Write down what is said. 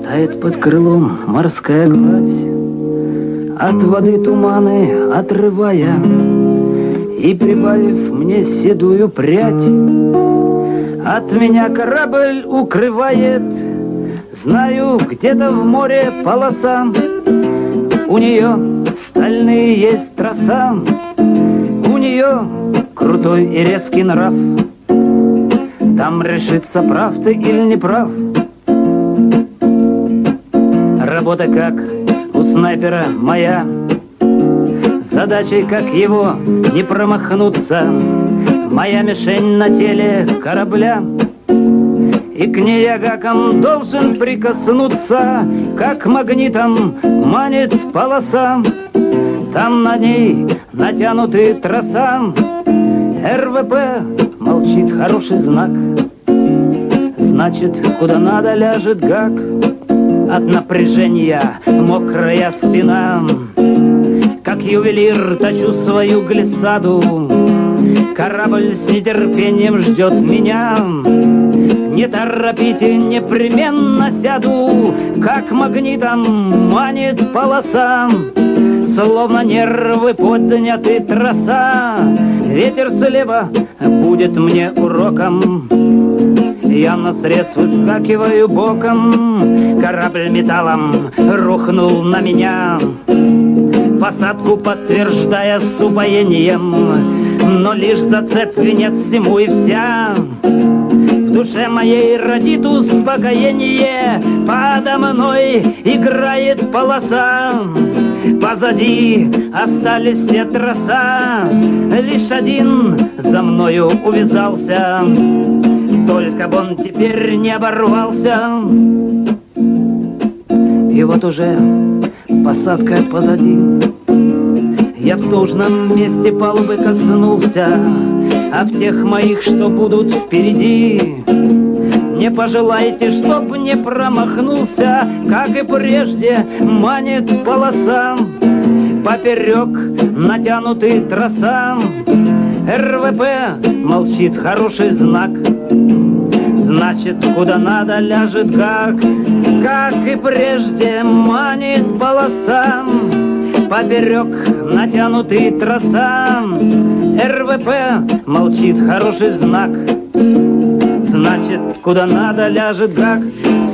Тает под крылом морская гладь, от воды туманы отрывая и прибавив мне седую прядь. От меня корабль укрывает, знаю, где-то в море полоса. У нее стальные есть троса, у нее крутой и резкий нрав. Там решится, прав ты или не прав. Работа как у снайпера моя, задачей, как его не промахнуться. Моя мишень на теле корабля, и к ней я гаком должен прикоснуться, как магнитом манит полоса. Там на ней натянуты троса, РВП молчит, хороший знак. Значит, куда надо ляжет гак. От напряжения мокрая спина, как ювелир точу свою глиссаду. Корабль с нетерпением ждет меня. Не торопите, непременно сяду, как магнитом манит полоса. Словно нервы подняты троса, ветер слева будет мне уроком. Я на срез выскакиваю боком, корабль металлом рухнул на меня, посадку подтверждая с упоением, но лишь зацеп венец всему и вся. В душе моей родит успокоение, подо мной играет полоса. Позади остались все троса, лишь один за мною увязался, только б он теперь не оборвался. И вот уже посадка позади, я в должном месте палубы коснулся, а в тех моих, что будут впереди, не пожелайте, чтоб не промахнулся, как и прежде манит полоса. Поперек натянутый троса, РВП молчит, хороший знак. Значит, куда надо ляжет гак, как и прежде манит полоса. Поперек натянутый троса, РВП молчит, хороший знак. Значит, куда надо ляжет гак.